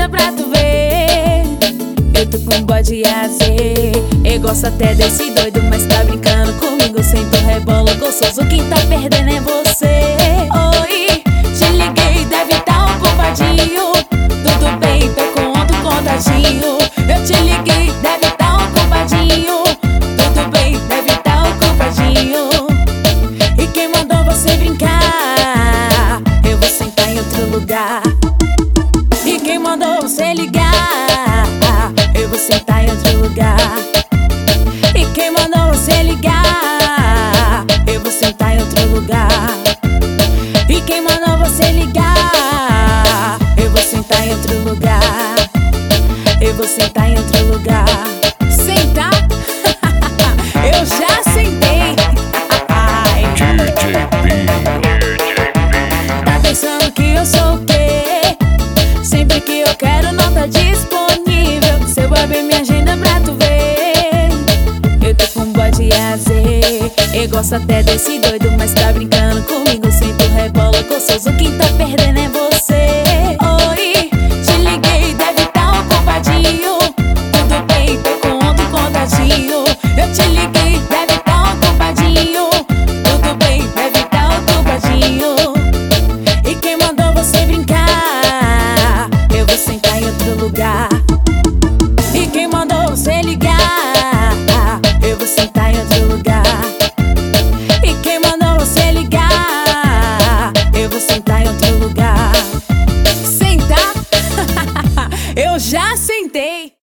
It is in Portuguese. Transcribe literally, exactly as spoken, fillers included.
agenda pra tu ver. Eu tô com bode A Z. Eu gosto até desse doido, mas tá brincando comigo. Sento, rebola, gostoso, quem tá perdendo é você. Oi, te liguei, deve tá ocupadinho. Tudo bem, tô com outro contatinho. Eu te liguei, deve tá ocupadinho. Tudo bem, deve tá ocupadinho. E quem mandou você brincar? Eu vou sentar em outro lugar. E quem mandou você ligar? Eu vou sentar em outro lugar. E quem mandou você ligar? Eu vou sentar em outro lugar. E quem mandou você ligar? Eu vou sentar em outro lugar. Eu vou sentar em outro lugar. Sentar? Eu já sentei. D J B. Tá pensando que eu sou o quê? Sempre que eu quero não tá disponível. Se eu abrir minha agenda pra tu ver, eu tô com bode A Z. Eu gosto até desse doido, mas tá brincando comigo. Sento, rebola, gostoso, quem tá perdendo é você. Oi, te liguei, deve tá ocupadinho. Tudo bem, tô com outro contatinho. Eu te liguei, deve tá ocupadinho. Tudo bem, deve tá ocupadinho. E quem mandou você brincar? Eu vou sentar em outro lugar. E quem mandou você ligar? Eu vou sentar em outro lugar. E quem mandou você ligar? Eu vou sentar em outro lugar. Sentar? Eu já sentei.